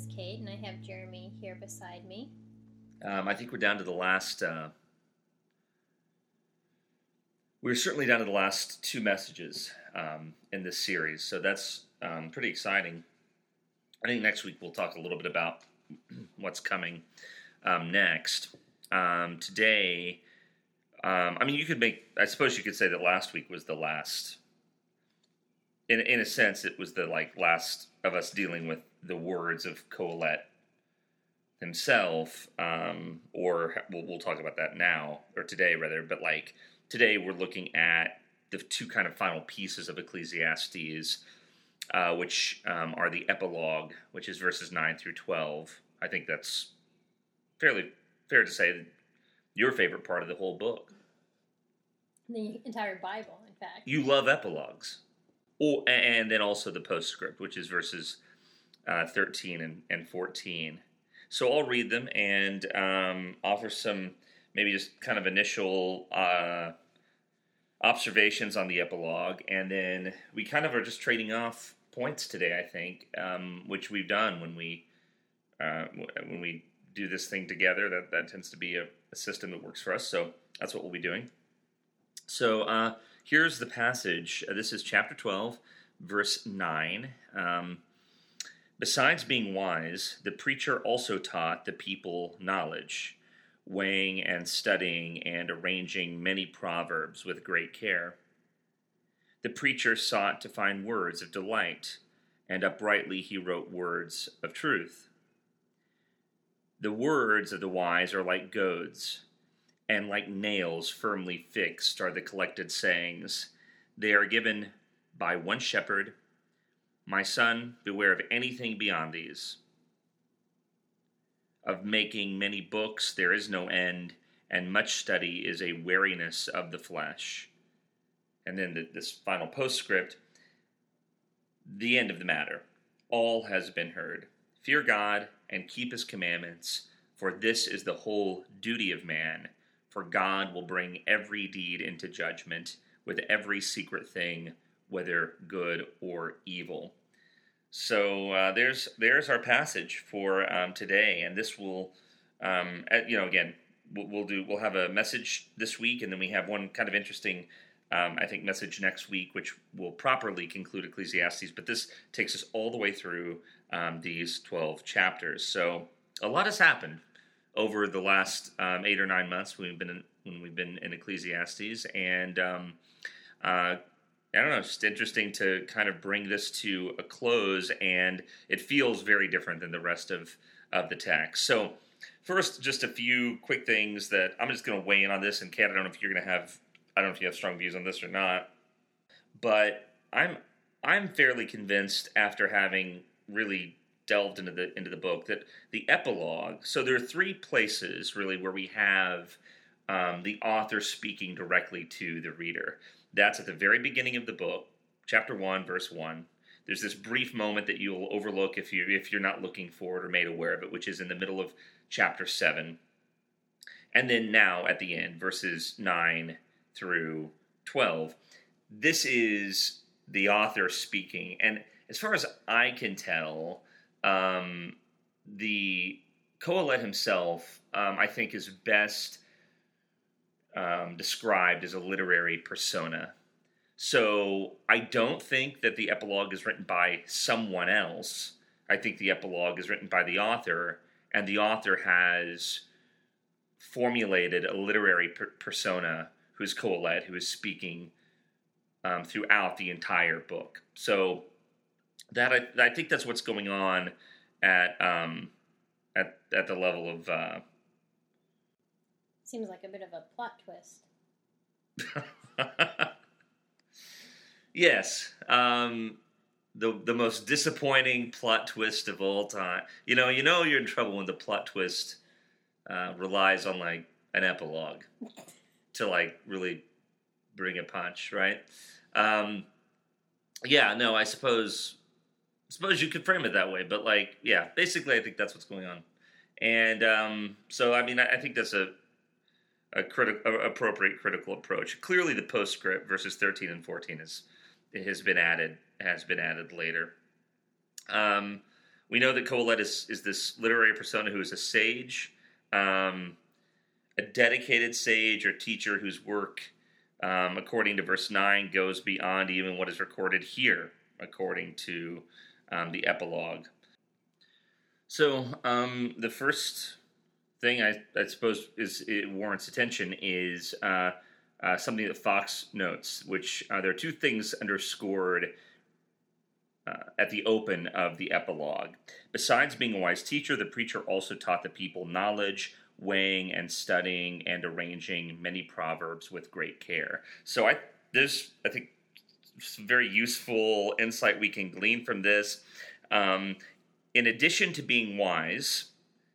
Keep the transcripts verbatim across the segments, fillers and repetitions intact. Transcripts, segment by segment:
is Kate, and I have Jeremy here beside me. Um, I think we're down to the last. Uh, we're certainly down to the last two messages um, in this series, so that's um, pretty exciting. I think next week we'll talk a little bit about what's coming um, next. Um, today, um, I mean, you could make. I suppose you could say that last week was the last. In in a sense, it was the like last of us dealing with the words of Kohelet himself, um, or we'll, we'll talk about that now, or today rather, but like today we're looking at the two kind of final pieces of Ecclesiastes, uh, which um, are the epilogue, which is verses nine through twelve. I think that's fairly fair to say your favorite part of the whole book. The entire Bible, in fact. You love epilogues. Or, and then also the postscript, which is verses uh, thirteen and, and fourteen. So I'll read them and um, offer some maybe just kind of initial uh, observations on the epilogue. And then we kind of are just trading off points today, I think, um, which we've done when we uh, when we do this thing together. That, that tends to be a, a system that works for us. So that's what we'll be doing. So uh, here's the passage. Uh, this is chapter twelve, verse nine. Um, Besides being wise, the preacher also taught the people knowledge, weighing and studying and arranging many proverbs with great care. The preacher sought to find words of delight, and uprightly he wrote words of truth. The words of the wise are like goads, and like nails firmly fixed are the collected sayings. They are given by one shepherd. My son, beware of anything beyond these. Of making many books there is no end, and much study is a weariness of the flesh. And then the, this final postscript, the end of the matter. All has been heard. Fear God and keep his commandments, for this is the whole duty of man. For God will bring every deed into judgment with every secret thing, whether good or evil. So uh, there's there's our passage for um, today, and this will, um, you know, again, we'll, we'll do we'll have a message this week, and then we have one kind of interesting, um, I think, message next week, which will properly conclude Ecclesiastes. But this takes us all the way through um, these twelve chapters. So a lot has happened over the last um, eight or nine months when we've been in, when we've been in Ecclesiastes, and um, uh, I don't know, it's just interesting to kind of bring this to a close, and it feels very different than the rest of, of the text. So first, just a few quick things that I'm just going to weigh in on this, and Kat, I don't know if you're going to have, I don't know if you have strong views on this or not, but I'm I'm fairly convinced after having really delved into the into the book that the epilogue, so there are three places really where we have um, the author speaking directly to the reader. That's at the very beginning of the book, chapter one, verse one. There's this brief moment that you'll overlook if you if you're not looking for it or made aware of it, which is in the middle of chapter seven. And then now at the end, verses nine through twelve. This is the author speaking, and as far as I can tell, um, the Kohelet himself, um, I think, is best Um, described as a literary persona. So I don't think that the epilogue is written by someone else. I think the epilogue is written by the author, and the author has formulated a literary per- persona who's Kohelet, who is speaking um, throughout the entire book. So that I, I think that's what's going on at um, at at the level of. Uh, Seems like a bit of a plot twist. Yes. Um, the the most disappointing plot twist of all time. You know, you know you're in trouble when the plot twist uh, relies on like an epilogue to like really bring a punch, right? Um, yeah, no, I suppose suppose you could frame it that way, but like, yeah, basically I think that's what's going on. And um, so, I mean, I, I think that's a a criti- a appropriate critical approach. Clearly, the postscript, verses thirteen and fourteen, is has been added has been added later. Um, We know that Kohelet is, is this literary persona who is a sage, um, a dedicated sage or teacher whose work, um, according to verse nine, goes beyond even what is recorded here, according to um, the epilogue. So um, the first thing I, I suppose is it warrants attention is uh, uh, something that Fox notes, which uh, there are two things underscored uh, at the open of the epilogue. Besides being a wise teacher, the preacher also taught the people knowledge, weighing and studying and arranging many proverbs with great care. So I there's I think some very useful insight we can glean from this. Um, in addition to being wise,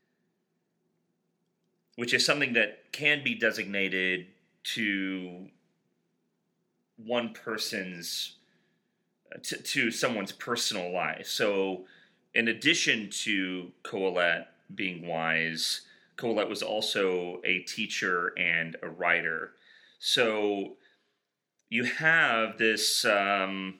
which is something that can be designated to one person's, to, to someone's personal life. So in addition to Kohelet being wise, Kohelet was also a teacher and a writer. So you have this um,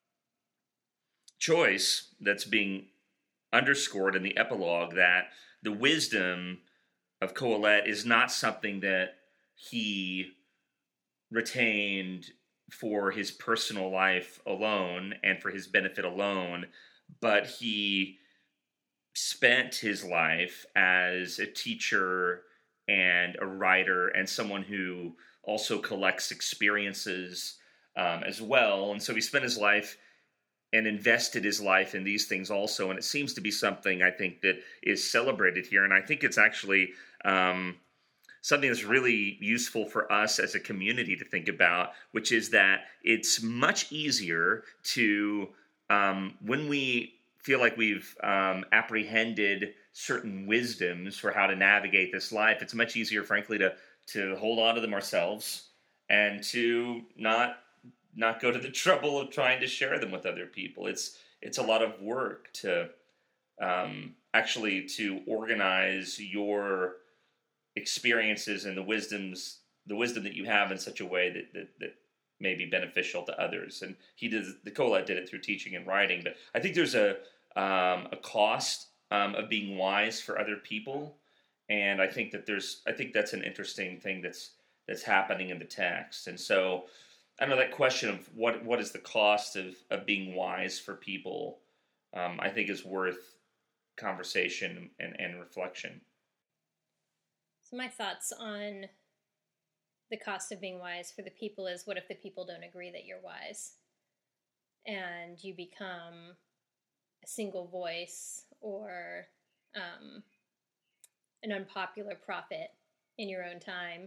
choice that's being underscored in the epilogue that the wisdom of Kohelet is not something that he retained for his personal life alone and for his benefit alone, but he spent his life as a teacher and a writer and someone who also collects experiences um, as well. And so he spent his life and invested his life in these things also. And it seems to be something I think that is celebrated here. And I think it's actually um, something that's really useful for us as a community to think about, which is that it's much easier to, um, when we feel like we've um, apprehended certain wisdoms for how to navigate this life, it's much easier, frankly, to to hold on to them ourselves and to not not go to the trouble of trying to share them with other people. It's it's a lot of work to um, actually to organize your experiences and the wisdoms, the wisdom that you have in such a way that that, that may be beneficial to others. And he did the Kohelet did it through teaching and writing. But I think there's a um, a cost um, of being wise for other people, and I think that there's I think that's an interesting thing that's that's happening in the text. And so I know that question of what what is the cost of, of being wise for people, um, I think is worth conversation and, and reflection. So my thoughts on the cost of being wise for the people is, what if the people don't agree that you're wise? And you become a single voice or um, an unpopular prophet in your own time.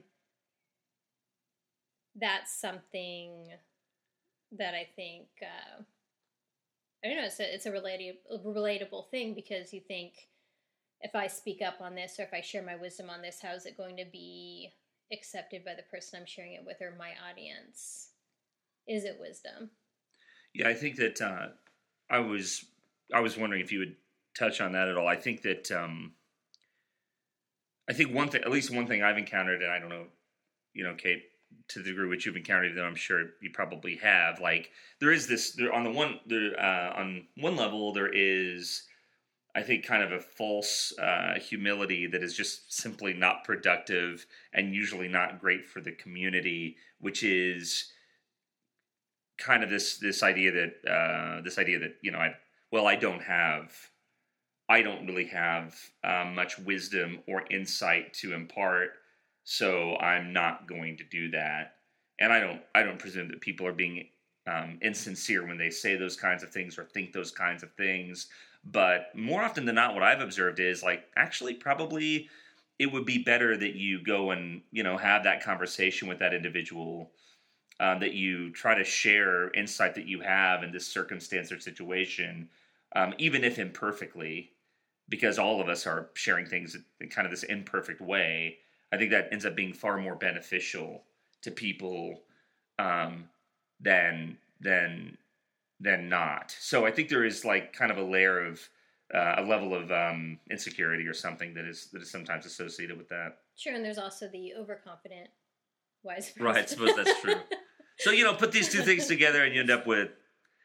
That's something that I think, uh, I don't know, it's a, it's a, relati- a relatable thing, because you think, if I speak up on this or if I share my wisdom on this, how is it going to be accepted by the person I'm sharing it with or my audience? Is it wisdom? Yeah, I think that uh, I was I was wondering if you would touch on that at all. I think that um, I think one thing, at least one thing I've encountered, and I don't know, you know, Kate, to the degree which you've encountered, though I'm sure you probably have. Like there is this there on the one there uh, on one level there is, I think, kind of a false uh, humility that is just simply not productive and usually not great for the community, which is kind of this this idea that uh, this idea that you know I well I don't have I don't really have uh, much wisdom or insight to impart, so I'm not going to do that. And I don't I don't presume that people are being um, insincere when they say those kinds of things or think those kinds of things. But more often than not, what I've observed is, like, actually probably it would be better that you go and, you know, have that conversation with that individual, uh, that you try to share insight that you have in this circumstance or situation, um, even if imperfectly, because all of us are sharing things in kind of this imperfect way. I think that ends up being far more beneficial to people um, than than than not. So I think there is like kind of a layer of uh, a level of um, insecurity or something that is that is sometimes associated with that. Sure, and there's also the overconfident wise person. Right, I suppose that's true. So, you know, put these two things together and you end up with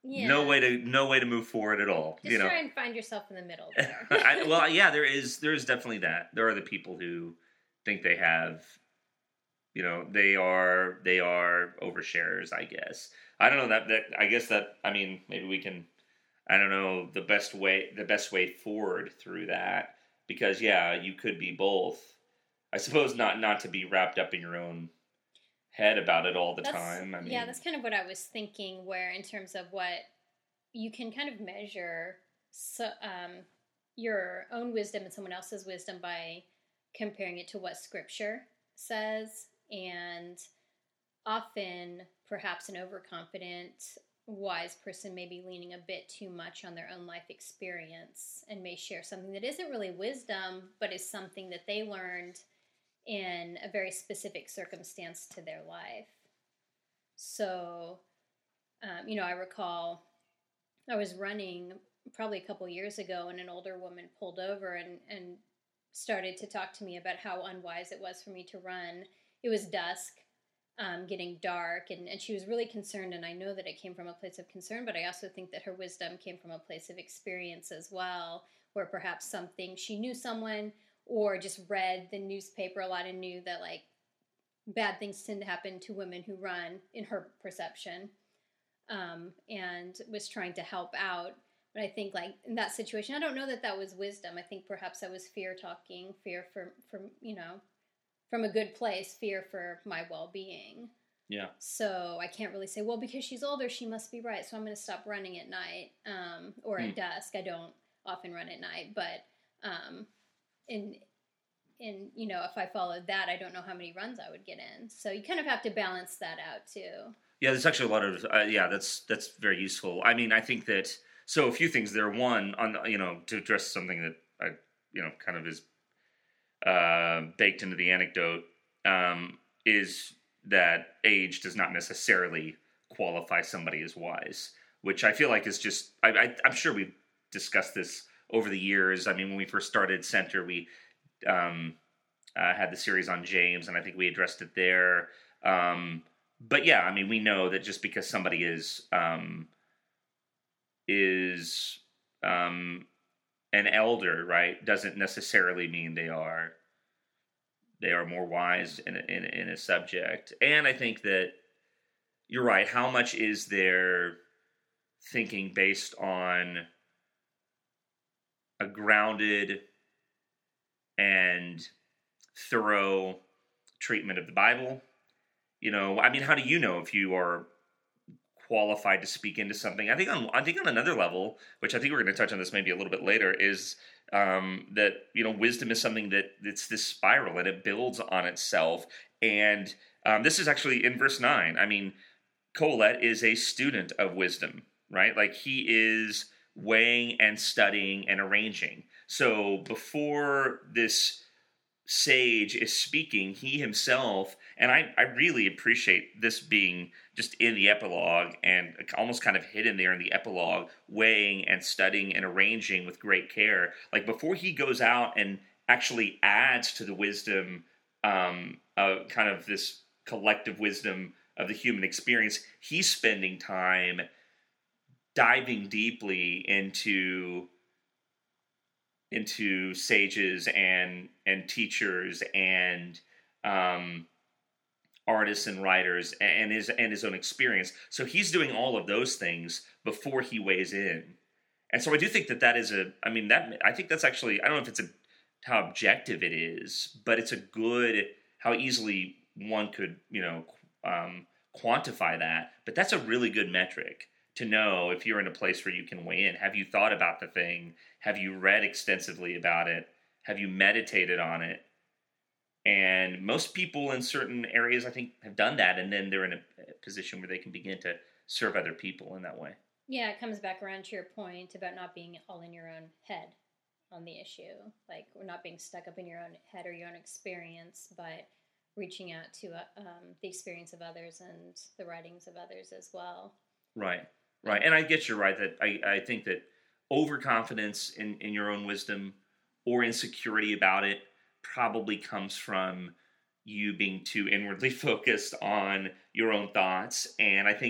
Yeah. no way to no way to move forward at all. Just you know, try and find yourself in the middle there. I, well, yeah, there is there is definitely that. There are the people who think they have, you know, they are they are oversharers. I guess I don't know that that I guess that I mean maybe we can I don't know the best way the best way forward through that, because yeah, you could be both. I suppose not not to be wrapped up in your own head about it all the That's, time. I mean, yeah, that's kind of what I was thinking. Where in terms of what you can kind of measure, so, um, your own wisdom and someone else's wisdom by comparing it to what Scripture says, and often perhaps an overconfident, wise person may be leaning a bit too much on their own life experience and may share something that isn't really wisdom, but is something that they learned in a very specific circumstance to their life. So, um, you know, I recall I was running probably a couple years ago, and an older woman pulled over and, and started to talk to me about how unwise it was for me to run. It was dusk, um, getting dark, and, and she was really concerned, and I know that it came from a place of concern, but I also think that her wisdom came from a place of experience as well, where perhaps something, she knew someone or just read the newspaper a lot and knew that, like, bad things tend to happen to women who run, in her perception, um, and was trying to help out. But I think, like, in that situation, I don't know that that was wisdom. I think perhaps that was fear talking, fear for, from, you know, from a good place, fear for my well-being. yeah. So I can't really say, well, because she's older, she must be right, so I'm going to stop running at night, um, or at mm. dusk. I don't often run at night, but... Um, And, and, you know, if I followed that, I don't know how many runs I would get in. So you kind of have to balance that out, too. Yeah, there's actually a lot of, uh, yeah, that's that's very useful. I mean, I think that, so a few things there. One, on you know, to address something that, I, you know, kind of is uh, baked into the anecdote, um, is that age does not necessarily qualify somebody as wise, which I feel like is just, I, I, I'm sure we've discussed this over the years. I mean, when we first started Center, we um, uh, had the series on James, and I think we addressed it there. Um, but yeah, I mean, we know that just because somebody is um, is um, an elder, right, doesn't necessarily mean they are they are more wise in a, in, in a subject. And I think that you're right. How much is their thinking based on a grounded and thorough treatment of the Bible? You know, I mean, how do you know if you are qualified to speak into something? I think on I think on another level, which I think we're going to touch on this maybe a little bit later, is um, that, you know, wisdom is something that it's this spiral and it builds on itself. And um, this is actually in verse nine. I mean, Colette is a student of wisdom, right? Like, he is weighing and studying and arranging. So before this sage is speaking, he himself, and I, I really appreciate this being just in the epilogue and almost kind of hidden there in the epilogue, weighing and studying and arranging with great care. Like, before he goes out and actually adds to the wisdom, um, uh, kind of this collective wisdom of the human experience, he's spending time diving deeply into into sages and and teachers and um, artists and writers and his and his own experience. So he's doing all of those things before he weighs in. And so I do think that that is a. I mean, that I think that's actually, I don't know if it's a how objective it is, but it's a good, how easily one could, you know, um, quantify that. But that's a really good metric to know if you're in a place where you can weigh in. Have you thought about the thing? Have you read extensively about it? Have you meditated on it? And most people in certain areas, I think, have done that, and then they're in a position where they can begin to serve other people in that way. Yeah, it comes back around to your point about not being all in your own head on the issue. Like, we're not being stuck up in your own head or your own experience, but reaching out to uh, um, the experience of others and the writings of others as well. Right. Right, and I get you right that I, I think that overconfidence in, in your own wisdom or insecurity about it probably comes from you being too inwardly focused on your own thoughts. And I think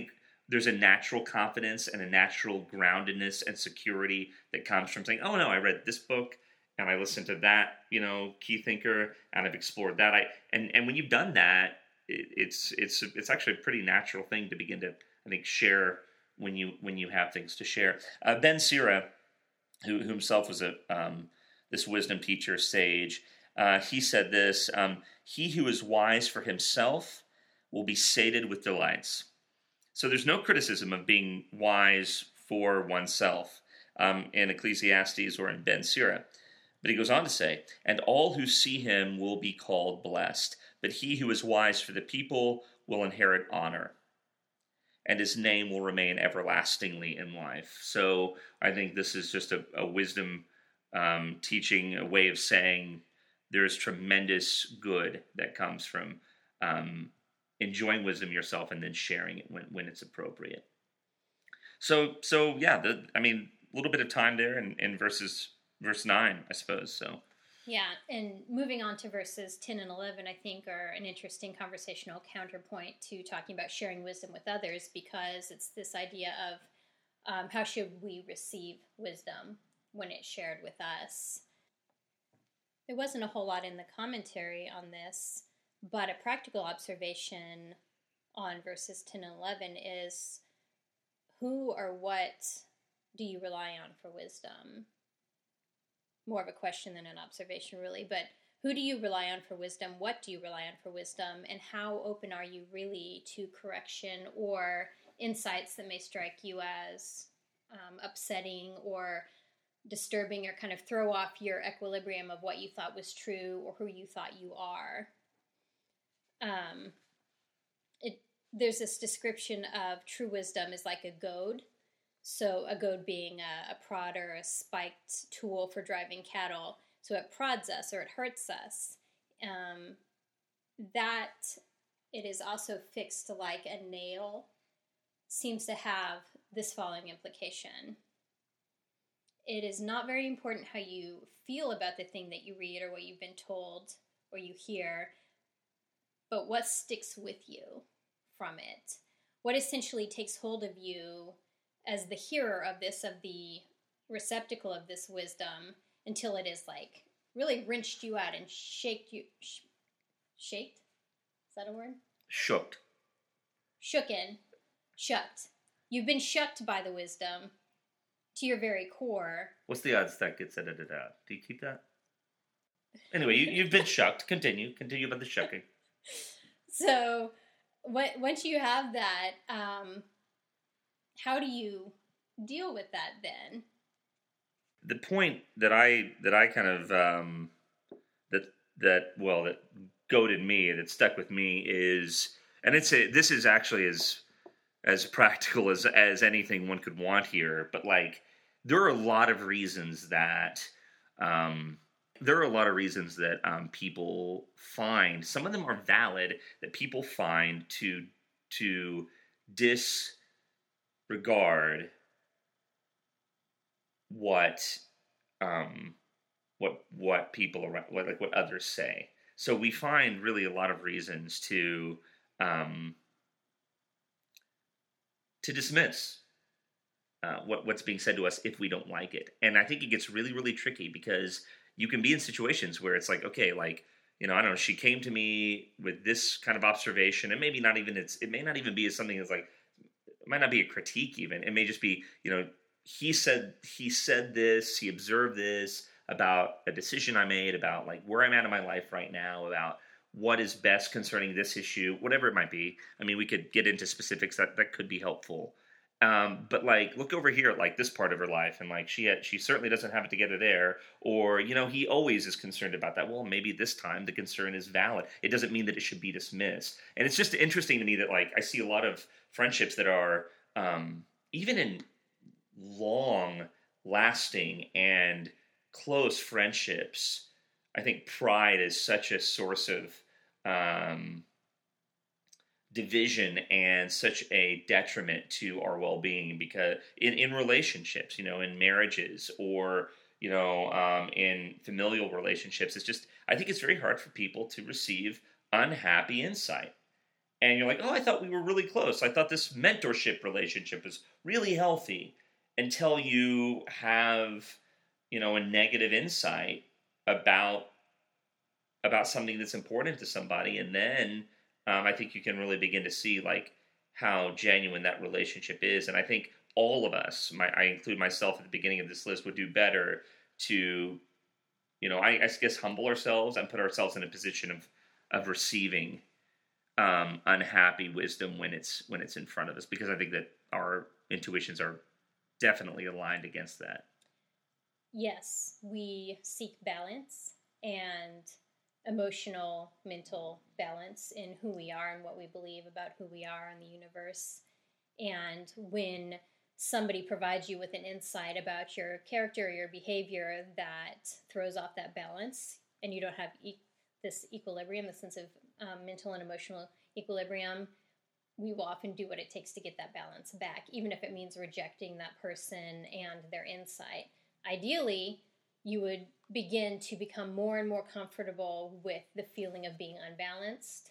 there's a natural confidence and a natural groundedness and security that comes from saying, oh no, I read this book and I listened to that, you know, key thinker, and I've explored that. I and, and when you've done that, it, it's it's it's actually a pretty natural thing to begin to, I think, share when you when you have things to share. Uh, Ben Sira, who, who himself was a um, this wisdom teacher, sage, uh, he said this: um, "He who is wise for himself will be sated with delights." So there's no criticism of being wise for oneself um, in Ecclesiastes or in Ben Sira. But he goes on to say, "And all who see him will be called blessed, but he who is wise for the people will inherit honor, and his name will remain everlastingly in life." So I think this is just a, a wisdom um, teaching, a way of saying there's tremendous good that comes from um, enjoying wisdom yourself and then sharing it when, when it's appropriate. So, so yeah, the, I mean, a little bit of time there in, in verses verse nine, I suppose. So, yeah, and moving on to verses ten and eleven, I think are an interesting conversational counterpoint to talking about sharing wisdom with others, because it's this idea of um, how should we receive wisdom when it's shared with us. There wasn't a whole lot in the commentary on this, but a practical observation on verses ten and eleven is, who or what do you rely on for wisdom? More of a question than an observation, really, but who do you rely on for wisdom? What do you rely on for wisdom? And how open are you really to correction or insights that may strike you as um, upsetting or disturbing, or kind of throw off your equilibrium of what you thought was true or who you thought you are? Um, it, there's this description of true wisdom is like a goad. So a goad being a, a prod or a spiked tool for driving cattle. So it prods us or it hurts us. Um, that it is also fixed like a nail seems to have this following implication. It is not very important how you feel about the thing that you read or what you've been told or you hear, but what sticks with you from it. What essentially takes hold of you as the hearer of this, of the receptacle of this wisdom, until it is like really wrenched you out and shaked you. Sh- shaked? Is that a word? Shooked. Shooken. Shucked. You've been shucked by the wisdom to your very core. What's the odds that gets edited out? Do you keep that? Anyway, you, you've been shucked. Continue. Continue about the shucking. So, what, once you have that, um, how do you deal with that then? The point that I that I kind of um, that that well that goaded me, that stuck with me is, and it's a, this is actually as as practical as as anything one could want here, but like there are a lot of reasons that um, there are a lot of reasons that um, people find, some of them are valid, that people find to to dis regard what um what what people around, what, like what others say. So we find really a lot of reasons to um to dismiss uh, what what's being said to us if we don't like it. And I think it gets really really tricky, because you can be in situations where it's like, okay, like, you know, I don't know, she came to me with this kind of observation, and maybe not even it's it may not even be as something that's like, it might not be a critique even. It may just be, you know, he said he said this, he observed this about a decision I made, about like where I'm at in my life right now, about what is best concerning this issue, whatever it might be. I mean, we could get into specifics that, that could be helpful. Um, but like, look over here at like this part of her life, and like she had, she certainly doesn't have it together there. Or, you know, he always is concerned about that. Well, maybe this time the concern is valid. It doesn't mean that it should be dismissed. And it's just interesting to me that like I see a lot of friendships that are um, even in long lasting and close friendships. I think pride is such a source of um, division and such a detriment to our well-being, because in, in relationships, you know, in marriages or, you know, um, in familial relationships, it's just, I think it's very hard for people to receive unhappy insight. and you're like, oh, I thought we were really close. I thought this mentorship relationship was really healthy, until you have, you know, a negative insight about about something that's important to somebody, and then um, I think you can really begin to see like how genuine that relationship is. And I think all of us, my, I include myself at the beginning of this list, would do better to, you know, I, I guess humble ourselves and put ourselves in a position of of receiving um, unhappy wisdom when it's when it's in front of us, because I think that our intuitions are definitely aligned against that. Yes, we seek balance and emotional, mental balance in who we are and what we believe about who we are in the universe. And when somebody provides you with an insight about your character or your behavior that throws off that balance, and you don't have e- this equilibrium, the sense of um, mental and emotional equilibrium, we will often do what it takes to get that balance back, even if it means rejecting that person and their insight. Ideally, you would begin to become more and more comfortable with the feeling of being unbalanced,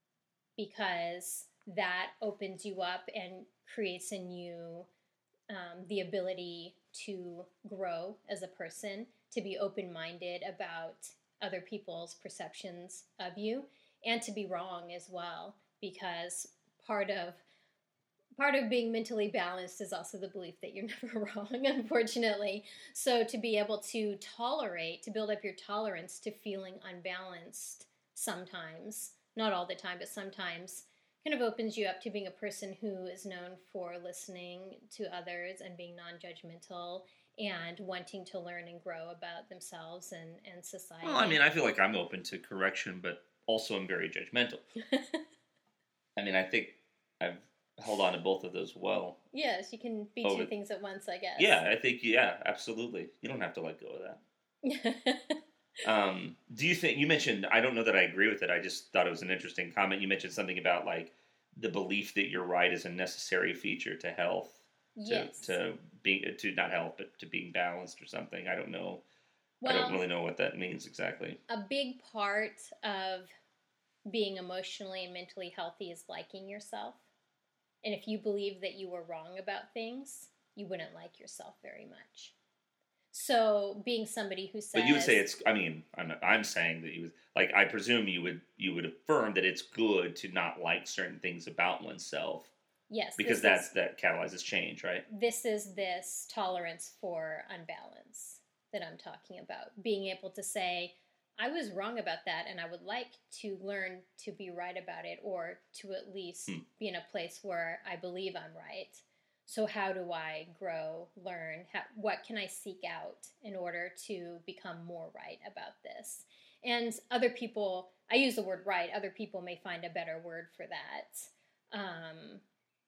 because that opens you up and creates in you um, the ability to grow as a person, to be open-minded about other people's perceptions of you, and to be wrong as well, because part of part of being mentally balanced is also the belief that you're never wrong, unfortunately. So to be able to tolerate, to build up your tolerance to feeling unbalanced sometimes, not all the time, but sometimes, kind of opens you up to being a person who is known for listening to others and being non-judgmental and wanting to learn and grow about themselves and, and society. Well, I mean, I feel like I'm open to correction, but also I'm very judgmental. I mean, I think I've held on to both of those well. Yes, you can be Over. two things at once, I guess. Yeah, I think, yeah, absolutely. You don't have to let go of that. um, do you think, you mentioned, I don't know that I agree with it, I just thought it was an interesting comment. You mentioned something about, like, the belief that you're right is a necessary feature to health. Yes. To, to being, to not health, but to being balanced or something. I don't know. Well, I don't really know what that means exactly. A big part of being emotionally and mentally healthy is liking yourself. And if you believe that you were wrong about things, you wouldn't like yourself very much. So being somebody who says... But you would say it's, I mean, I'm, I'm saying that you would, like, I presume you would, you would affirm that it's good to not like certain things about oneself. Yes. Because that's, is, that catalyzes change, right? This is this tolerance for unbalance that I'm talking about. Being able to say, I was wrong about that, and I would like to learn to be right about it, or to at least hmm. be in a place where I believe I'm right. So how do I grow, learn? How, what can I seek out in order to become more right about this? And other people, I use the word right, other people may find a better word for that. Um,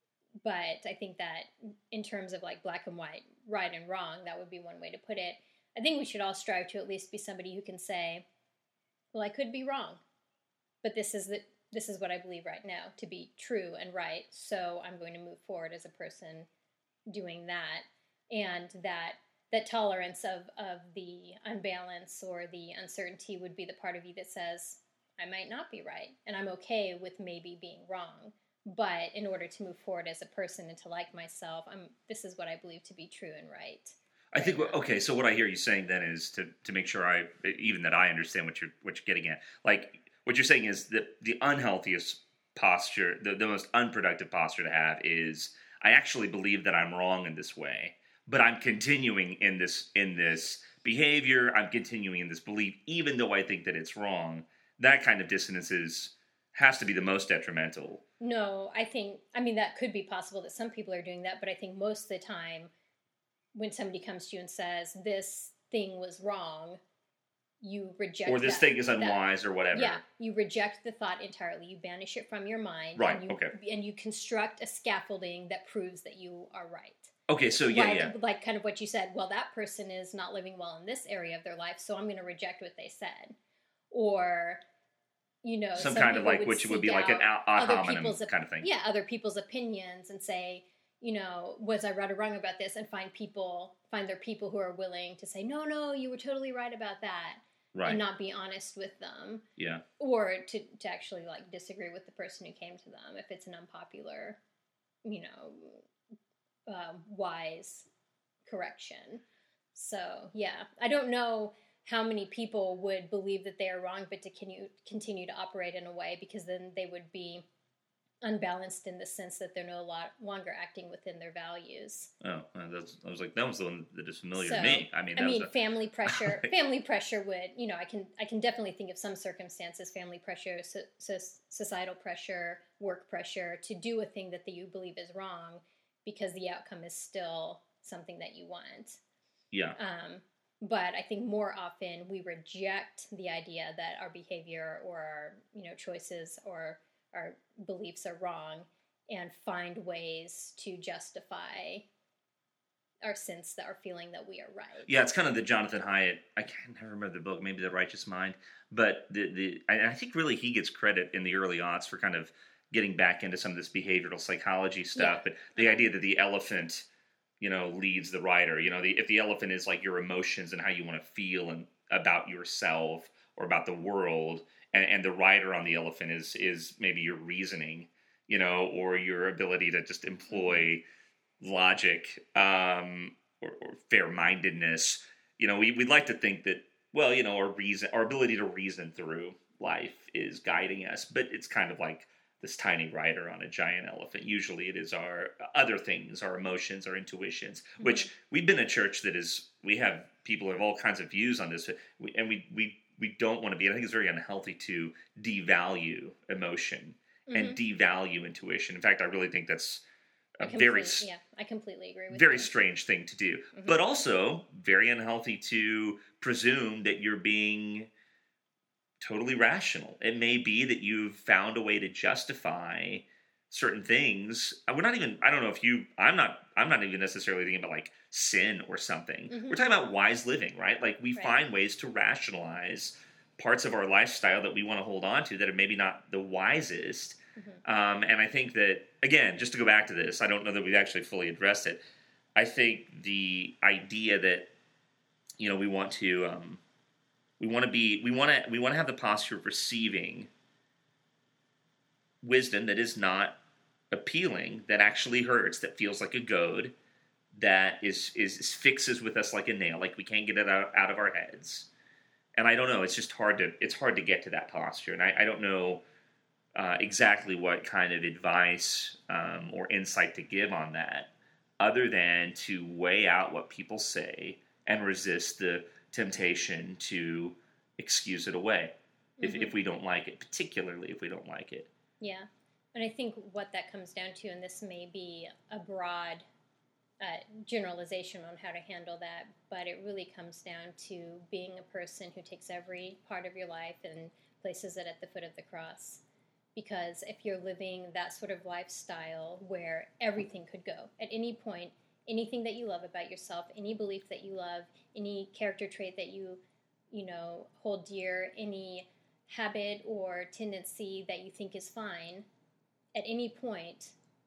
but I think that in terms of like black and white, right and wrong, that would be one way to put it. I think we should all strive to at least be somebody who can say, well, I could be wrong, but this is the, this is what I believe right now to be true and right, so I'm going to move forward as a person doing that. And that that tolerance of, of the unbalance or the uncertainty would be the part of you that says, I might not be right, and I'm okay with maybe being wrong, but in order to move forward as a person and to like myself, I'm, this is what I believe to be true and right. I think, okay, so what I hear you saying then is to, to make sure I, even that I understand what you're what you're getting at. Like, what you're saying is that the unhealthiest posture, the, the most unproductive posture to have is, I actually believe that I'm wrong in this way, but I'm continuing in this in this behavior, I'm continuing in this belief, even though I think that it's wrong. That kind of dissonance is, has to be the most detrimental. No, I think, I mean, that could be possible that some people are doing that, but I think most of the time, when somebody comes to you and says, this thing was wrong, you reject Or this that, thing is unwise that, or whatever. Yeah, you reject the thought entirely. You banish it from your mind. Right, and you, okay. And you construct a scaffolding that proves that you are right. Okay, so yeah, like, yeah. Like kind of what you said, well, that person is not living well in this area of their life, so I'm going to reject what they said. Or... You know, some, some kind of like, which would be like an ad hominem kind of thing. Yeah, other people's opinions and say, you know, was I right or wrong about this? And find people, find their people who are willing to say, no, no, you were totally right about that. right. and not be honest with them. Yeah. Or to, to actually like disagree with the person who came to them if it's an unpopular, you know, uh, wise correction. So, yeah, I don't know how many people would believe that they are wrong, but to continue, continue to operate in a way, because then they would be unbalanced in the sense that they're no lot longer acting within their values. Oh, that's, I was like, that was the one that is familiar so, to me. I mean, that I mean, was a... family pressure. Family pressure would, you know, I can I can definitely think of some circumstances: family pressure, so, so societal pressure, work pressure to do a thing that you believe is wrong, because the outcome is still something that you want. Yeah. Um, but I think more often we reject the idea that our behavior or our, you know, choices or our beliefs are wrong, and find ways to justify our sense that our feeling that we are right. Yeah, it's kind of the Jonathan Haidt. I can't remember the book, maybe The Righteous Mind, but the the I, I think really he gets credit in the early aughts for kind of getting back into some of this behavioral psychology stuff. Yeah. But the idea that the elephant, you know, leads the rider. You know, the, if the elephant is like your emotions and how you want to feel and about yourself or about the world, and, and the rider on the elephant is is maybe your reasoning, you know, or your ability to just employ logic um, or, or fair-mindedness. You know, we, we'd like to think that, well, you know, our reason, our ability to reason through life is guiding us, but it's kind of like this tiny rider on a giant elephant. Usually it is our other things, our emotions, our intuitions, mm-hmm. which we've been a church that is, we have people who have all kinds of views on this, and we we we don't want to be, I think it's very unhealthy to devalue emotion mm-hmm. and devalue intuition. In fact, I really think that's a very, yeah, I completely agree with very you. strange thing to do, mm-hmm. but also very unhealthy to presume that you're being totally rational. It may be that you've found a way to justify certain things. We're not even, I don't know if you, I'm not, I'm not even necessarily thinking about like sin or something. Mm-hmm. We're talking about wise living, right? Like we right. find ways to rationalize parts of our lifestyle that we want to hold on to that are maybe not the wisest. Mm-hmm. Um, and I think that, again, just to go back to this, I don't know that we've actually fully addressed it. I think the idea that, you know, we want to, um, we want to be, we want to, we want to have the posture of receiving wisdom that is not appealing, that actually hurts, that feels like a goad, that is, is, is fixes with us like a nail, like we can't get it out, out of our heads. And I don't know, it's just hard to, it's hard to get to that posture. And I, I don't know uh, exactly what kind of advice um, or insight to give on that, other than to weigh out what people say and resist the temptation to excuse it away if, mm-hmm. if we don't like it, particularly if we don't like it. Yeah. And I think what that comes down to, and this may be a broad uh, generalization on how to handle that, but it really comes down to being a person who takes every part of your life and places it at the foot of the cross. Because if you're living that sort of lifestyle where everything could go at any point, anything that you love about yourself, any belief that you love, any character trait that you, you know, hold dear, any habit or tendency that you think is fine, at any point,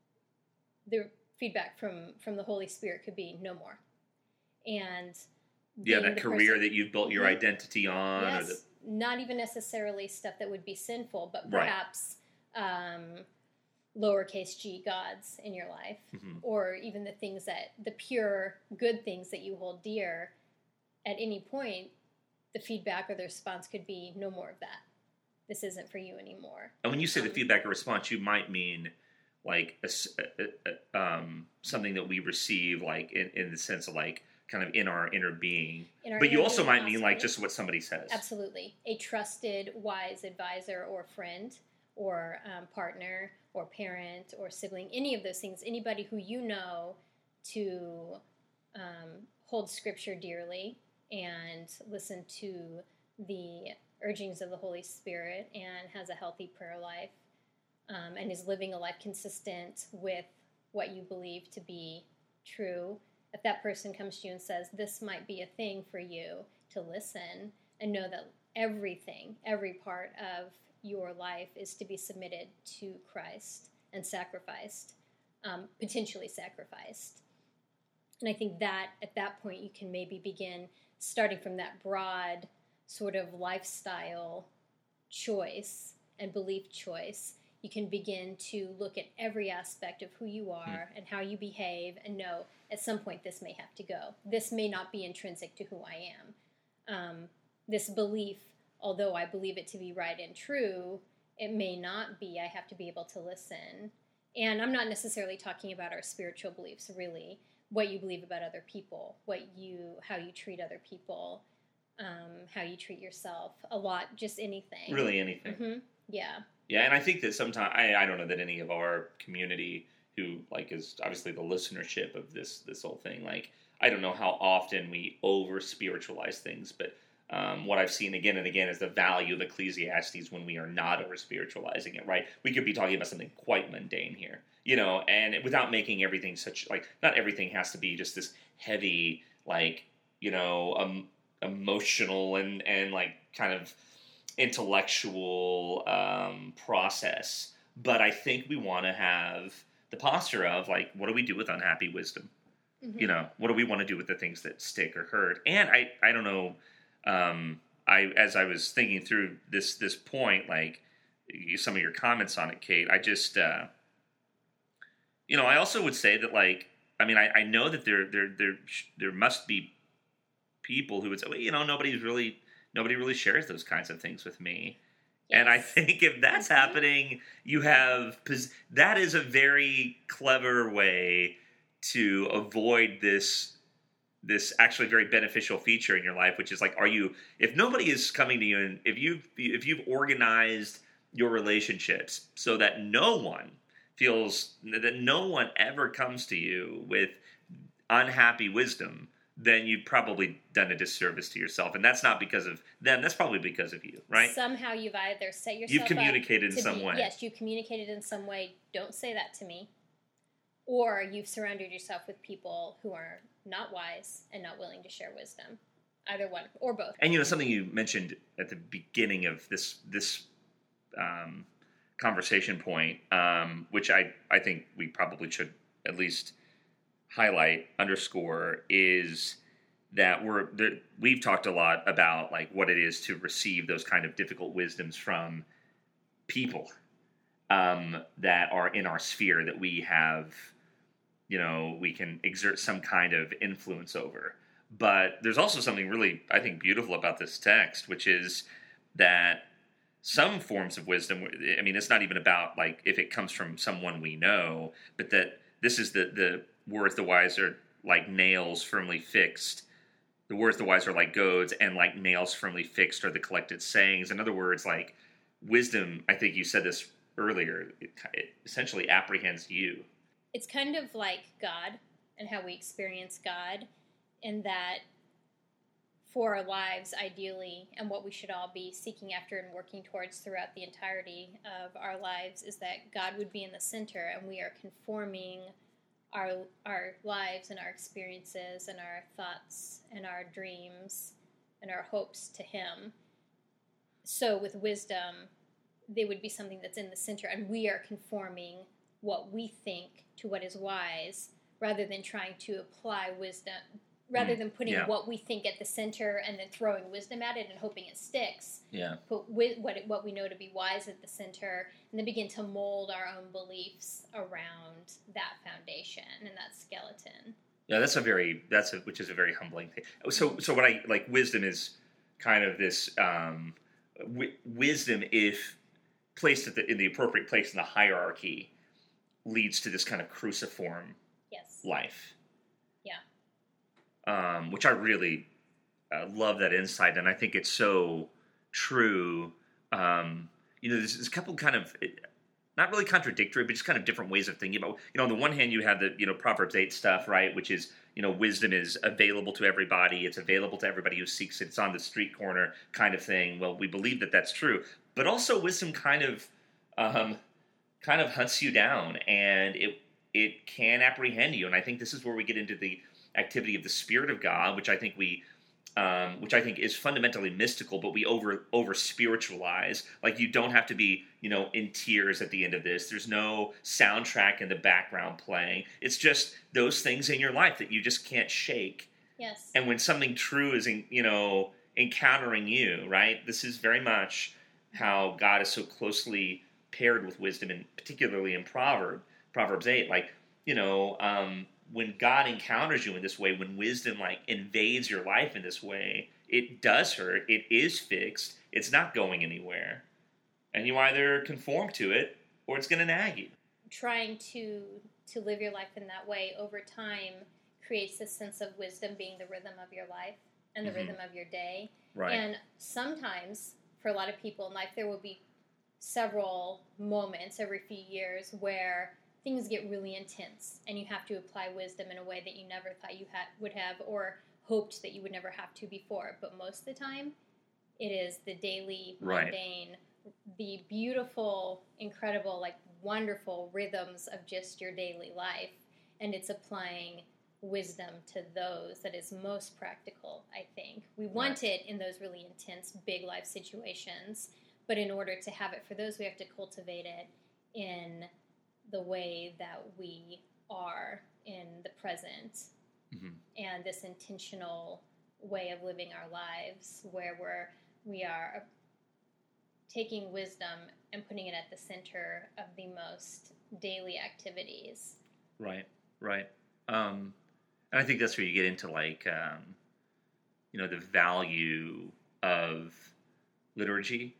the feedback from, from the Holy Spirit could be no more. And yeah, that career person, that you've built your mm-hmm. identity on. Yes, or the... not even necessarily stuff that would be sinful, but perhaps right. um, lowercase g gods in your life, mm-hmm. or even the things that, the pure good things that you hold dear. At any point, the feedback or the response could be no more of that. This isn't for you anymore. And when you say um, the feedback or response, you might mean like a, a, a, um, something that we receive, like in, in the sense of like kind of in our inner being. In our but inner you also being, might possibly. mean like just what somebody says. Absolutely. A trusted, wise advisor or friend or um, partner or parent or sibling, any of those things, anybody who you know to um, hold Scripture dearly and listen to the urgings of the Holy Spirit and has a healthy prayer life um, and is living a life consistent with what you believe to be true. If that person comes to you and says, this might be a thing for you, to listen and know that everything, every part of your life is to be submitted to Christ and sacrificed, um, potentially sacrificed. And I think that at that point you can maybe begin starting from that broad sort of lifestyle choice and belief choice, you can begin to look at every aspect of who you are mm. and how you behave and know at some point this may have to go. This may not be intrinsic to who I am. Um, this belief, although I believe it to be right and true, it may not be. I have to be able to listen. And I'm not necessarily talking about our spiritual beliefs, really. What you believe about other people, what you, how you treat other people, um, how you treat yourself. A lot, just anything. Really anything. Mm-hmm. Yeah. Yeah, and I think that sometimes, I, I don't know that any of our community who, like, is obviously the listenership of this this whole thing, like, I don't know how often we over-spiritualize things, but um, what I've seen again and again is the value of Ecclesiastes when we are not over-spiritualizing it, right? We could be talking about something quite mundane here, you know, and without making everything such, like, not everything has to be just this heavy, like, you know, um, emotional and, and, like, kind of intellectual um, process. But I think we want to have the posture of, like, what do we do with unhappy wisdom? Mm-hmm. You know, what do we want to do with the things that stick or hurt? And I, I don't know, um, I as I was thinking through this this point, like, some of your comments on it, Kate, I just, uh, you know, I also would say that, like, I mean, I, I know that there, there, there, there must be people who would say, well, you know, nobody's really, nobody really shares those kinds of things with me. Yes. And I think if that's mm-hmm. happening, you have, that is a very clever way to avoid this, this actually very beneficial feature in your life, which is, like, are you, if nobody is coming to you, and if you've, if you've organized your relationships so that no one feels, that no one ever comes to you with unhappy wisdom, then you've probably done a disservice to yourself. And that's not because of them, that's probably because of you, right? Somehow you've either set yourself You've communicated up in some be, way. Yes, you communicated in some way, don't say that to me. Or you've surrounded yourself with people who are not wise and not willing to share wisdom. Either one, or both. And, you know, something you mentioned at the beginning of this this um, conversation point, um, which I, I think we probably should at least highlight, underscore, is that we're there, we've talked a lot about, like, what it is to receive those kind of difficult wisdoms from people um, that are in our sphere that we have, you know, we can exert some kind of influence over. But there's also something really, I think, beautiful about this text, which is that some forms of wisdom, I mean, it's not even about, like, if it comes from someone we know, but that this is the, the words the wise are like nails firmly fixed. The words the wise are like goads, and like nails firmly fixed are the collected sayings. In other words, like, wisdom, I think you said this earlier, it, it essentially apprehends you. It's kind of like God and how we experience God, in that for our lives, ideally, and what we should all be seeking after and working towards throughout the entirety of our lives, is that God would be in the center, and we are conforming our our lives and our experiences and our thoughts and our dreams and our hopes to Him. So with wisdom, they would be something that's in the center, and we are conforming what we think to what is wise, rather than trying to apply wisdom, rather mm, than putting yeah. what we think at the center and then throwing wisdom at it and hoping it sticks. Yeah. Put wi- what it, what we know to be wise at the center, and then begin to mold our own beliefs around that foundation and that skeleton. Yeah, that's a very that's a, which is a very humbling thing. So so what I like, wisdom is kind of this um, w- wisdom, if placed at the, in the appropriate place in the hierarchy, leads to this kind of cruciform yes. life. Yeah. Um, which I really uh, love that insight, and I think it's so true. Um, you know, there's, there's a couple kind of, not really contradictory, but just kind of different ways of thinking about. You know, on the one hand, you have the, you know, Proverbs eight stuff, right, which is, you know, wisdom is available to everybody. It's available to everybody who seeks it. It's on the street corner kind of thing. Well, we believe that that's true, but also wisdom kind of, um, kind of hunts you down, and it it can apprehend you. And I think this is where we get into the activity of the Spirit of God, which I think we, um, which I think is fundamentally mystical, but we over over spiritualize. Like, you don't have to be, you know, in tears at the end of this. There's no soundtrack in the background playing. It's just those things in your life that you just can't shake. Yes. And when something true is, in, you know, encountering you, right? This is very much how God is so closely paired with wisdom, and particularly in Proverb, Proverbs eight. Like, you know, um, when God encounters you in this way, when wisdom like invades your life in this way, it does hurt. It is fixed. It's not going anywhere. And you either conform to it or it's going to nag you. Trying to to live your life in that way over time creates this sense of wisdom being the rhythm of your life and the mm-hmm. rhythm of your day. Right. And sometimes, for a lot of people in life, there will be several moments every few years where things get really intense and you have to apply wisdom in a way that you never thought you had, would have or hoped that you would never have to before. But most of the time, it is the daily, right. mundane, the beautiful, incredible, like wonderful rhythms of just your daily life. And it's applying wisdom to those that is most practical, I think. We want right. it in those really intense, big life situations. But in order to have it for those, we have to cultivate it in the way that we are in the present. Mm-hmm. And this intentional way of living our lives where we're, we are taking wisdom and putting it at the center of the most daily activities. Right, right. Um, and I think that's where you get into, like, um, you know, the value of liturgy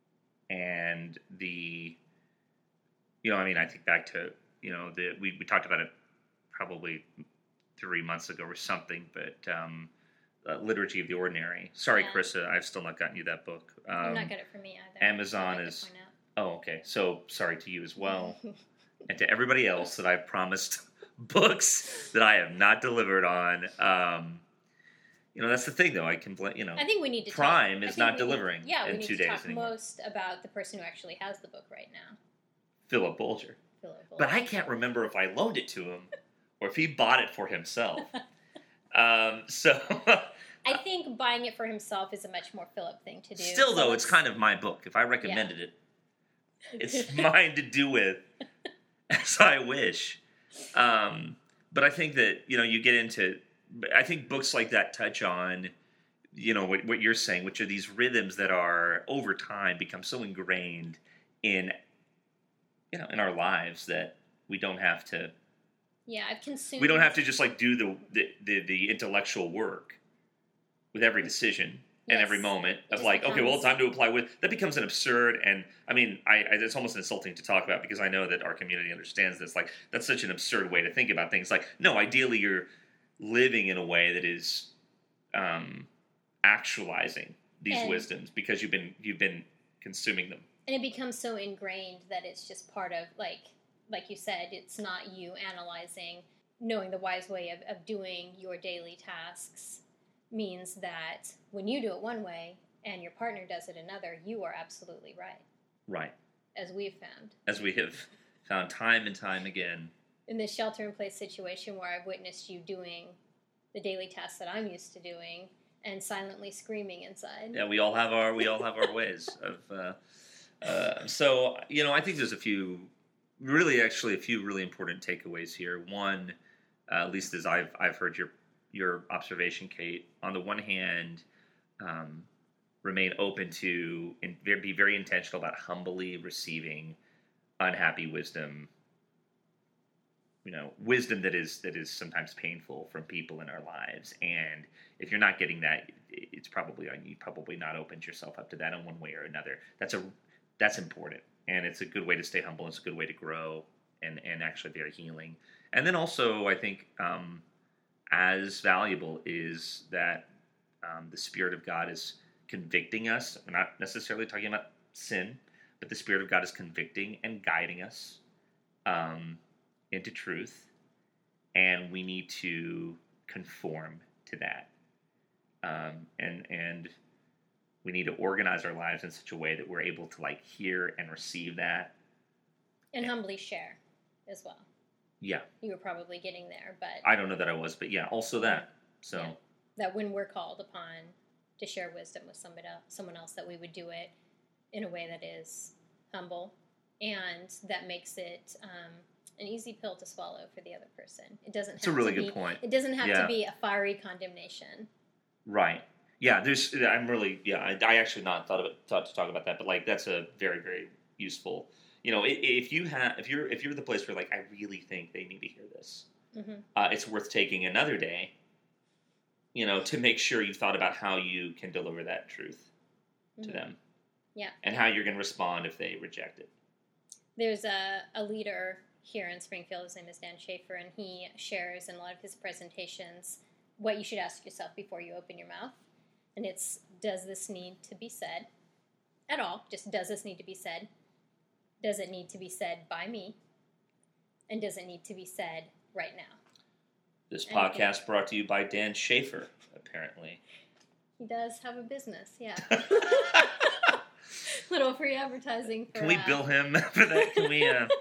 and the, you know, I mean, I think back to, you know, the we, we talked about it probably three months ago or something, but um, uh, Liturgy of the Ordinary. Sorry, yeah. Carissa, I've still not gotten you that book. Um, You've not got it for me either. Amazon like is... Oh, okay. So, sorry to you as well. And to everybody else that I've promised books that I have not delivered on. Um, you know, that's the thing, though. I can, you know, I think we need to Prime talk, is not delivering need, yeah, in we need two to days talk anymore. Most about the person who actually has the book right now. Philip Bulger. Philip Bulger. But I can't remember if I loaned it to him or if he bought it for himself. um, so... I think buying it for himself is a much more Philip thing to do. Still, so though, it's kind of my book. If I recommended yeah. it, it's mine to do with as I wish. Um, but I think that, you know, you get into... I think books like that touch on, you know, what, what you're saying, which are these rhythms that are, over time, become so ingrained in, you know, in our lives that we don't have to... Yeah, I've consumed... We don't have to just, like, do the the, the, the intellectual work with every decision yes. and every moment of like, becomes... okay, well, it's time to apply with... That becomes an absurd, and, I mean, I, I, it's almost insulting to talk about because I know that our community understands this. Like, that's such an absurd way to think about things. Like, no, ideally you're living in a way that is um, actualizing these and, wisdoms because you've been you've been consuming them. And it becomes so ingrained that it's just part of, like, like you said, it's not you analyzing, knowing the wise way of, of doing your daily tasks means that when you do it one way and your partner does it another, you are absolutely right. Right. As we've found. As we have found time and time again. In this shelter-in-place situation where I've witnessed you doing the daily tasks that I'm used to doing and silently screaming inside. Yeah, we all have our we all have our ways of. Uh, uh, so you know, I think there's a few, really, actually, a few really important takeaways here. One, uh, at least as I've I've heard your. your observation, Kate, on the one hand, um, remain open to and be very intentional about humbly receiving unhappy wisdom, you know, wisdom that is that is sometimes painful from people in our lives. And if you're not getting that, it's probably you probably not opened yourself up to that in one way or another. That's a that's important, and it's a good way to stay humble. It's a good way to grow, and and actually very healing. And then also, I think. Um, As valuable is that um, the Spirit of God is convicting us. We're not necessarily talking about sin, but the Spirit of God is convicting and guiding us um, into truth, and we need to conform to that. Um, and and we need to organize our lives in such a way that we're able to like hear and receive that, and humbly share as well. Yeah. You were probably getting there, but... I don't know that I was, but yeah, also that. So yeah, that when we're called upon to share wisdom with somebody else, someone else, that we would do it in a way that is humble and that makes it um, an easy pill to swallow for the other person. It doesn't have It's a really to good be, point. It doesn't have yeah. to be a fiery condemnation. Right. Yeah, there's. I'm really. Yeah, I, I actually not thought of it, thought to talk about that, but like that's a very very useful. You know, i- if you have, if you're, if you're the place where like I really think they need to hear this, Mm-hmm. uh, it's worth taking another day. You know, to make sure you've thought about how you can deliver that truth to Mm-hmm. them. Yeah. And how you're going to respond if they reject it. There's a, a leader here in Springfield. His name is Dan Schaefer, and he shares in a lot of his presentations what you should ask yourself before you open your mouth. And it's, does this need to be said at all? Just does this need to be said? Does it need to be said by me? And does it need to be said right now? This And podcast brought to you by Dan Schaefer, apparently. He does have a business, yeah. Little free advertising for Can we uh, bill him for that? Can we, uh...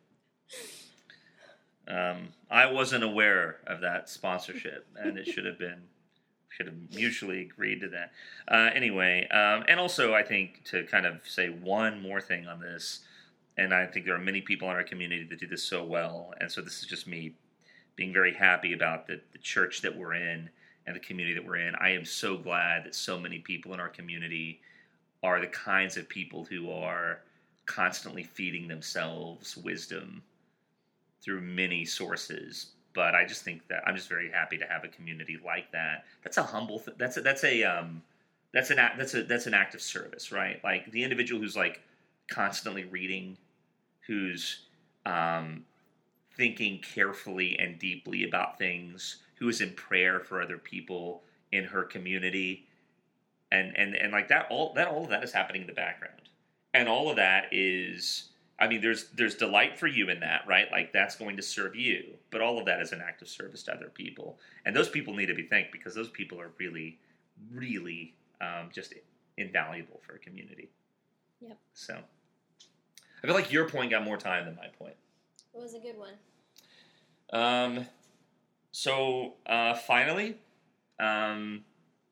um, I wasn't aware of that sponsorship, and it should have been, should have mutually agreed to that. Uh, anyway, um, and also I think to kind of say one more thing on this, and I think there are many people in our community that do this so well, and so this is just me being very happy about the, the church that we're in and the community that we're in. I am so glad that so many people in our community are the kinds of people who are constantly feeding themselves wisdom through many sources. But I just think that I'm just very happy to have a community like that. That's a humble. Th- that's a, that's a um, that's an act, that's a that's an act of service, right? Like the individual who's like constantly reading, who's um, thinking carefully and deeply about things, who is in prayer for other people in her community. And, and and like that, all that all of that is happening in the background, and all of that is, I mean, there's there's delight for you in that, right? Like that's going to serve you, but all of that is an act of service to other people, and those people need to be thanked because those people are really, really um, just invaluable for a community. Yep. So, I feel like your point got more time than my point. It was a good one. Um. So uh, finally, um.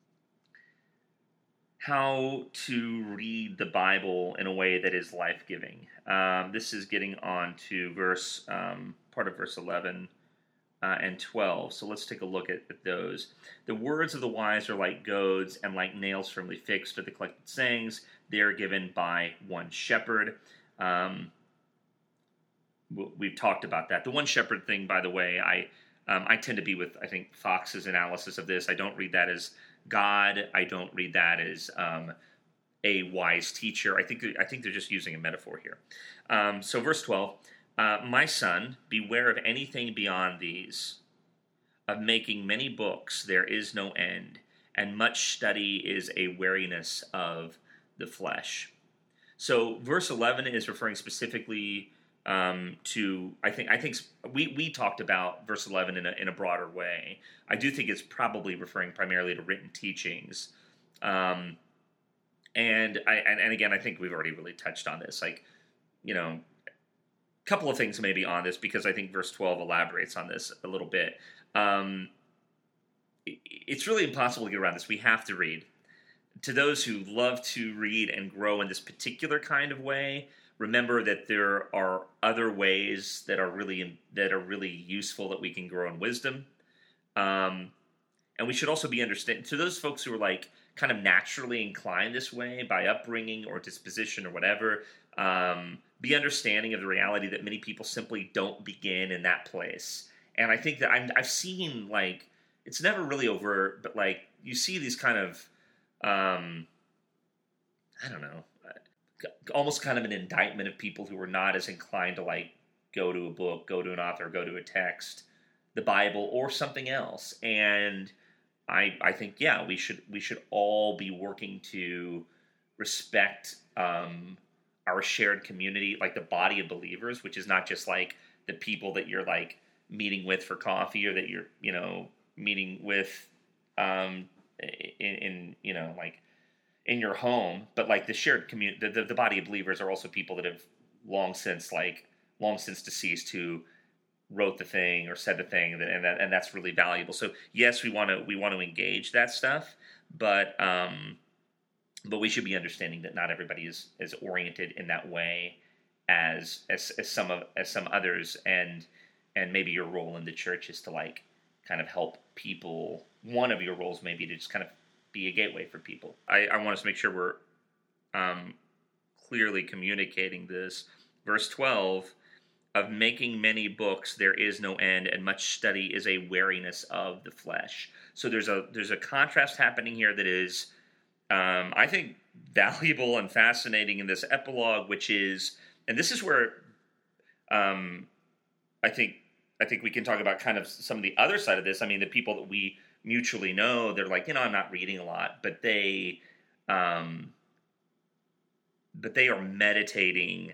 how to read the Bible in a way that is life-giving. Um, this is getting on to verse, um, part of verse eleven uh, and twelve. So let's take a look at, at those. The words of the wise are like goads, and like nails firmly fixed are the collected sayings. They are given by one shepherd. Um, we've talked about that. The one shepherd thing, by the way, I um, I tend to be with, I think, Fox's analysis of this. I don't read that as God. I don't read that as um, a wise teacher. I think I think they're just using a metaphor here. Um, so verse twelve, uh, my son, beware of anything beyond these. Of making many books there is no end, and much study is a weariness of the flesh. So verse eleven is referring specifically Um, to I think I think we, we talked about verse eleven in a in a broader way. I do think it's probably referring primarily to written teachings, um, and I and, and again I think we've already really touched on this. Like, you know, a couple of things maybe on this because I think verse twelve elaborates on this a little bit. Um, it, it's really impossible to get around this. We have to read. To those who love to read and grow in this particular kind of way, remember that there are other ways that are really that are really useful that we can grow in wisdom, um, and we should also be understanding to those folks who are like kind of naturally inclined this way by upbringing or disposition or whatever. Um, be understanding of the reality that many people simply don't begin in that place, and I think that I'm, I've seen like it's never really overt, but like you see these kind of um, I don't know. almost kind of an indictment of people who are not as inclined to like go to a book, go to an author, go to a text, the Bible, or something else. And I I think yeah, we should we should all be working to respect um, our shared community, like the body of believers, which is not just like the people that you're like meeting with for coffee or that you're you know meeting with um, in, in you know like. in your home, but like the shared community, the, the, the body of believers are also people that have long since like long since deceased who wrote the thing or said the thing, and that and that's really valuable. So yes, we want to we want to engage that stuff, but um, but we should be understanding that not everybody is is oriented in that way as as as some of as some others, and and maybe your role in the church is to like kind of help people. One of your roles maybe to just kind of be a gateway for people. I, I want us to make sure we're um, clearly communicating this. Verse twelve, of making many books there is no end, and much study is a weariness of the flesh. So there's a there's a contrast happening here that is, um, I think, valuable and fascinating in this epilogue, which is, and this is where um, I think I think we can talk about kind of some of the other side of this. I mean, the people that we mutually know, they're like, you know, I'm not reading a lot, but they, um, but they are meditating.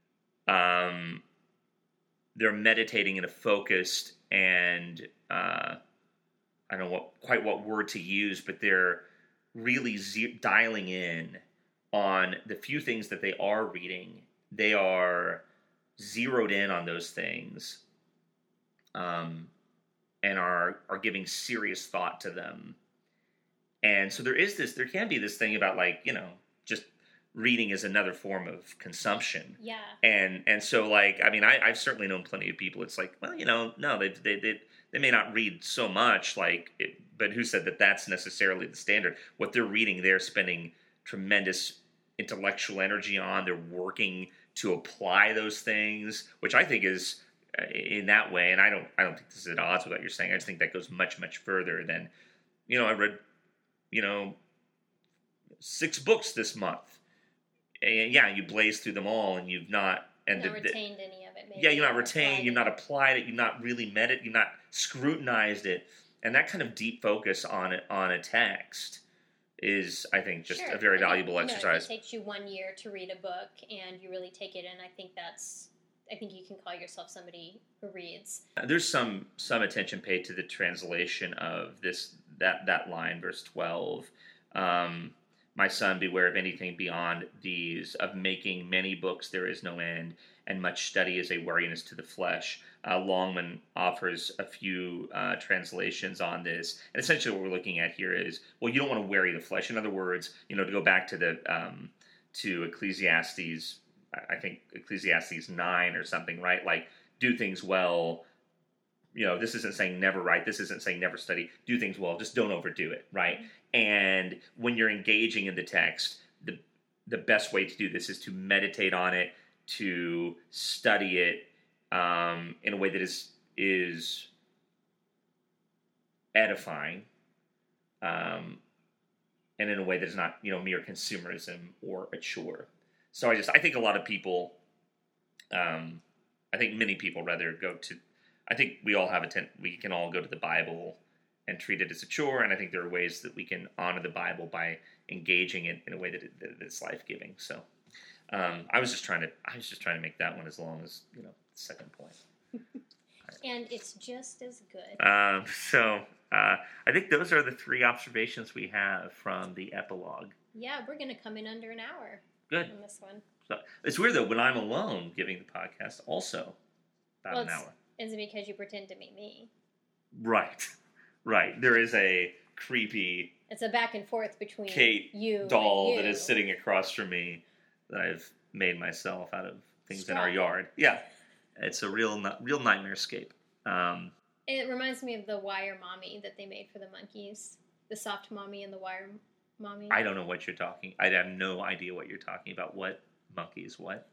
Um, they're meditating in a focused and uh, I don't know what quite what word to use, but they're really ze- dialing in on the few things that they are reading. They are zeroed in on those things, um, and are are giving serious thought to them. And so there is this, there can be this thing about, like, you know, just reading is another form of consumption. Yeah. And and so, like, I mean, I, I've certainly known plenty of people. It's like, well, you know, no, they they they, they may not read so much, like, it, but who said that that's necessarily the standard? What they're reading, they're spending tremendous intellectual energy on. They're working to apply those things, which I think is uh, in that way. And I don't I don't think this is at odds with what you're saying. I just think that goes much much further than, you know, I read, you know, six books this month. And yeah, you blaze through them all, and you've not and You've the, not retained the, any of it. Maybe, yeah, you've not or retained, you've it. not applied it, you've not really met it, you've not scrutinized it, and that kind of deep focus on it on a text is, I think, just Sure. a very I think, valuable you know, exercise. if it takes you one year to read a book and you really take it in, I think that's. I think you can call yourself somebody who reads. There's some some attention paid to the translation of this that that line, verse twelve. Um, My son, beware of anything beyond these, of making many books there is no end, and much study is a weariness to the flesh. Uh, Longman offers a few uh, translations on this, and essentially what we're looking at here is, well, you don't want to weary the flesh. In other words, you know, to go back to the um, to Ecclesiastes, I think Ecclesiastes nine or something, right? Like, do things well. You know, this isn't saying never write. This isn't saying never study. Do things well. Just don't overdo it, right? Mm-hmm. And when you're engaging in the text, the the best way to do this is to meditate on it, to study it um, in a way that is is edifying, um, and in a way that is not, you know, mere consumerism or a chore. So I just I think a lot of people, um, I think many people rather go to. I think we all have a ten, we can all go to the Bible and treat it as a chore, and I think there are ways that we can honor the Bible by engaging it in a way that, it, that it's life-giving. So um, I was just trying to I was just trying to make that one as long as, you know, the second point. And it's just as good. Um, so uh, I think those are the three observations we have from the epilogue. Yeah, we're going to come in under an hour. Good. On this one. So it's weird though, when I'm alone giving the podcast, also about well, an hour. Is it because you pretend to be me? Right. Right. There is a creepy It's a back and forth between Kate you doll and you. that is sitting across from me that I've made myself out of things Straw. in our yard. Yeah. It's a real real nightmarescape. Um, it reminds me of the wire mommy that they made for the monkeys. The soft mommy and the wire mommy. I don't know what you're talking. I have no idea what you're talking about. What monkeys? What?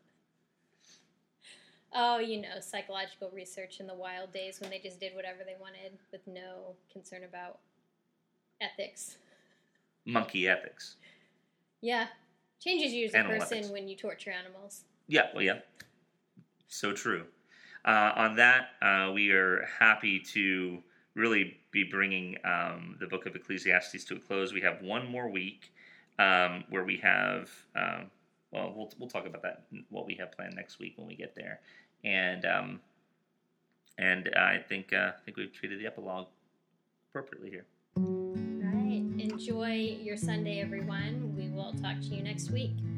Oh, you know, psychological research in the wild days when they just did whatever they wanted with no concern about ethics. Monkey ethics. Yeah. Changes you as a Animal person ethics. when you torture animals. Yeah, well, yeah. So true. Uh, on that, uh, we are happy to really be bringing um, the book of Ecclesiastes to a close. We have one more week um, where we have... Um, Well, we'll we'll talk about that, what we have planned next week when we get there, and um, and uh, I think uh, I think we've treated the epilogue appropriately here. All right. Enjoy your Sunday, everyone. We will talk to you next week.